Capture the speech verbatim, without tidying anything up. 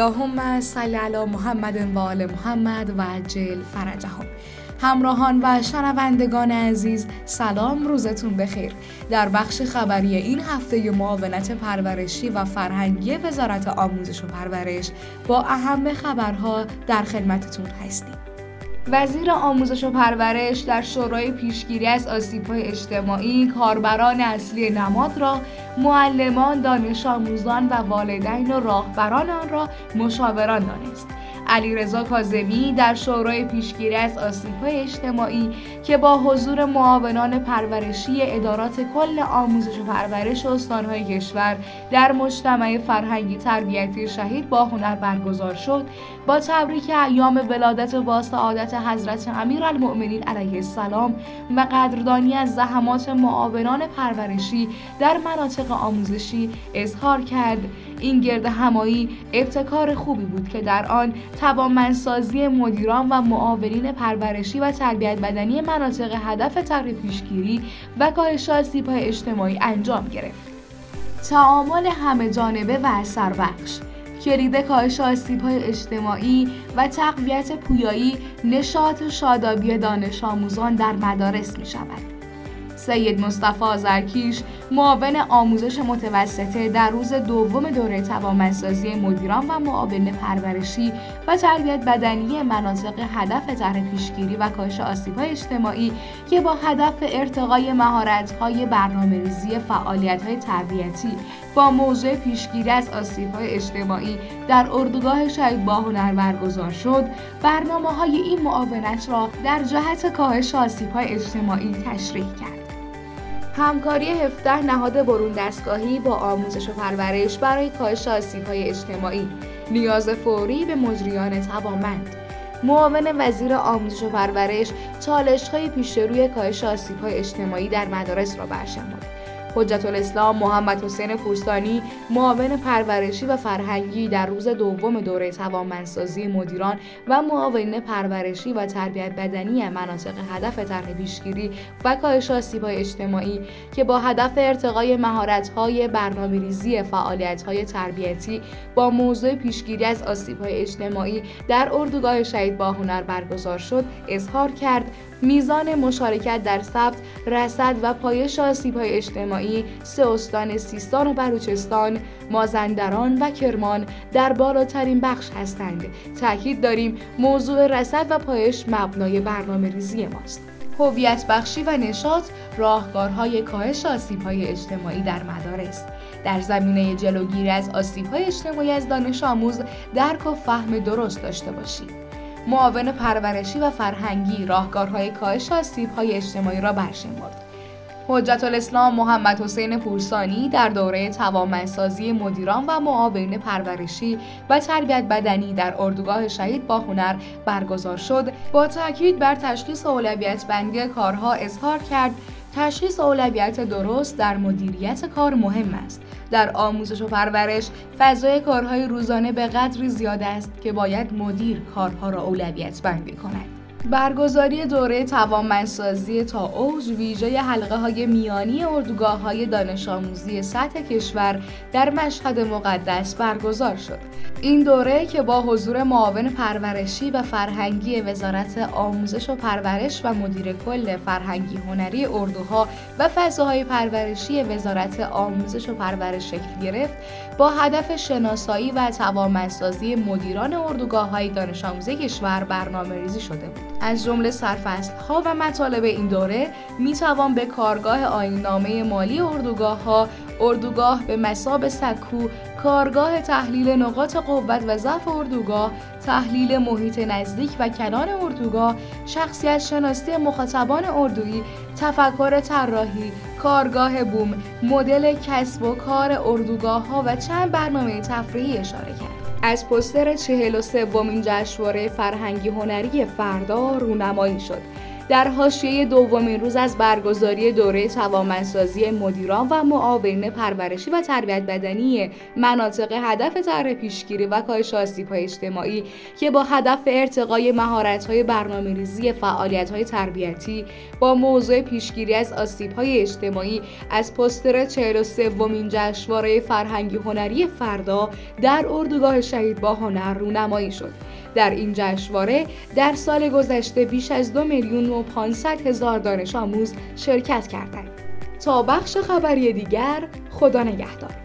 اللهم صل علی محمد و آل محمد و عجل فرجهم. همراهان و شنوندگان عزیز، سلام، روزتون بخیر. در بخش خبری این هفته معاونت پرورشی و فرهنگی وزارت آموزش و پرورش با اهم خبرها در خدمتتون هستیم. وزیر آموزش و پرورش در شورای پیشگیری از آسیب‌های اجتماعی کاربران اصلی نماد را، معلمان، دانش آموزان و والدین و راهبران آن را مشاوران دانست. علیرضا کاظمی در شورای پیشگیری از آسیب‌های اجتماعی که با حضور معاونان پرورشی ادارات کل آموزش و پرورش استان‌های کشور در مجتمع فرهنگی تربیتی شهید باهنر برگزار شد، با تبریک ایام ولادت با سعادت حضرت امیرالمؤمنین علیه السلام و قدردانی از زحمات معاونان پرورشی در مناطق آموزشی اظهار کرد این گرد همایی ابتکار خوبی بود که در آن توانمندسازی مدیران و معاونین پرورشی و تربیت بدنی مناطق هدف طرح پیشگیری و کاهش آسیب‌های اجتماعی انجام گرفت. تعامل همه جانبه و اثربخش، کلید کاهش آسیب‌های اجتماعی و تقویت پویایی، نشاط و شادابی دانش آموزان در مدارس می‌شود. سید مصطفی زرکیش، معاون آموزش متوسطه، در روز دوم دوره توانمندسازی مدیران و معاونین پرورشی و تربیت بدنی مناطق هدف طرح پیشگیری و کاهش آسیب‌های اجتماعی که با هدف ارتقای مهارت‌های برنامه‌ریزی فعالیت‌های تربیتی با موضوع پیشگیری از آسیب‌های اجتماعی در اردوگاه شهید باهنر برگزار شد، برنامه‌های این معاونت را در جهت کاهش آسیب‌های اجتماعی تشریح کرد. همکاری هفده نهاد برون دستگاهی با آموزش و پرورش برای کاهش آسیب‌های اجتماعی، نیاز فوری به مجریان توانمند. معاون وزیر آموزش و پرورش چالش‌های پیش روی کاهش آسیب‌های اجتماعی در مدارس را برشمرد. حجت الاسلام محمد حسین پورسانی، معاون پرورشی و فرهنگی، در روز دوم دوره توانمندسازی مدیران و معاونین پرورشی و تربیت بدنی مناطق هدف طرح پیشگیری و کاهش آسیب‌های اجتماعی که با هدف ارتقای مهارت‌های برنامه‌ریزی فعالیت‌های تربیتی با موضوع پیشگیری از آسیب‌های اجتماعی در اردوگاه شهید باهنر برگزار شد، اظهار کرد میزان مشارکت در ثبت، رصد و پایش آسیب‌های اجتماعی سه استان سیستان و بلوچستان، مازندران و کرمان در بالاترین بخش هستند. تأکید داریم موضوع رصد و پایش مبنای برنامه‌ریزی ماست. هویت بخشی و نشاط، راهکارهای کاهش آسیب‌های اجتماعی در مدارس. در زمینه جلوگیری از آسیب‌های اجتماعی از دانش آموز درک و فهم درست داشته باشید. معاون پرورشی و فرهنگی راهکارهای کاهش آسیب‌های اجتماعی را برشمرد. حجت الاسلام محمد حسین پورسانی در دوره توانمندسازی مدیران و معاونین پرورشی و تربیت بدنی در اردوگاه شهید باهنر برگزار شد، با تاکید بر تشخیص اولویت بندی کارها اظهار کرد تشخیص اولویت درست در مدیریت کار مهم است. در آموزش و پرورش فضای کارهای روزانه به قدری زیاد است که باید مدیر کارها را اولویت بندی کند. برگزاری دوره توانمندسازی تا اوج ویژه حلقه‌های میانی اردوگاه‌های دانش آموزی سطح کشور در مشهد مقدس برگزار شد. این دوره که با حضور معاون پرورشی و فرهنگی وزارت آموزش و پرورش و مدیر کل فرهنگی هنری اردوها و فضاهای پرورشی وزارت آموزش و پرورش شکل گرفت، با هدف شناسایی و توانمندسازی مدیران اردوگاه‌های دانش آموزی کشور برنامه‌ریزی شده بود. از جمله سرفصل‌ها و مطالب این دوره می‌توان به کارگاه آیین‌نامه مالی اردوگاه‌ها، اردوگاه به مثاب سکو، کارگاه تحلیل نقاط قوت و ضعف اردوگاه، تحلیل محیط نزدیک و کنار اردوگاه، شخصیت شناسی مخاطبان اردویی، تفکر طراحی، کارگاه بوم، مدل کسب و کار اردوگاه‌ها و چند برنامه تفریحی اشاره کرد. از پوستر چهل و سومین جشنواره فرهنگی هنری فردا رونمایی شد. در حاشیه دومین روز از برگزاری دوره توانمندسازی مدیران و معاونین پرورشی و تربیت بدنی مناطق هدف طرح پیشگیری و کاهش آسیب‌های اجتماعی که با هدف ارتقای مهارت‌های برنامه‌ریزی فعالیت‌های تربیتی با موضوع پیشگیری از آسیب‌های اجتماعی از پوستر چهل و سومین جشنواره فرهنگی هنری فردا در اردوگاه شهید با هنر رونمایی شد. در این جشنواره در سال گذشته بیش از دو میلیون و پانصد هزار دانش آموز شرکت کردند. تا بخش خبری دیگر، خدا نگهدار.